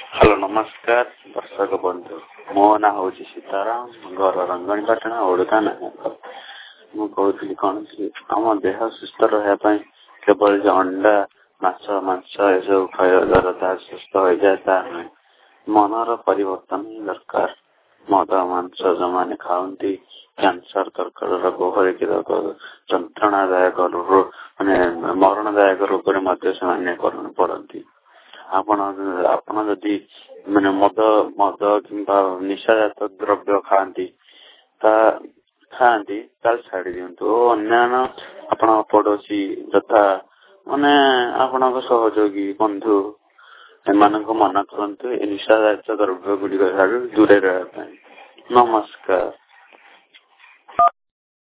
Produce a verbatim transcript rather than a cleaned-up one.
Hello नमस्कार दर्शक बंधु मो ना हूँ सीताराम घर रंगणीपाटना ओडा ना मुझे कौन आम देह सुस्थ रहा केवल जो अंडा माछ मांस ये खाया द्वारा सुस्थ हो जाए नुहे मनर परिवर्तन ही दरकार। मद मांस जो मैंने खाती कैंसर कर्कट रोग भरिक रोग जंत्रणादायक माने मरणदायक रोग से पड़ती। आपण आपण जदि माने मद मद किंबा निशाजात द्रव्य खाती खाती छाड़ी दिंतु। अन्य आपण पड़ोशी तथा माने आपण सहयोगी बंधु एम मना करते निशाजात द्रव्य गुड़िक दूरे रहा। नमस्कार।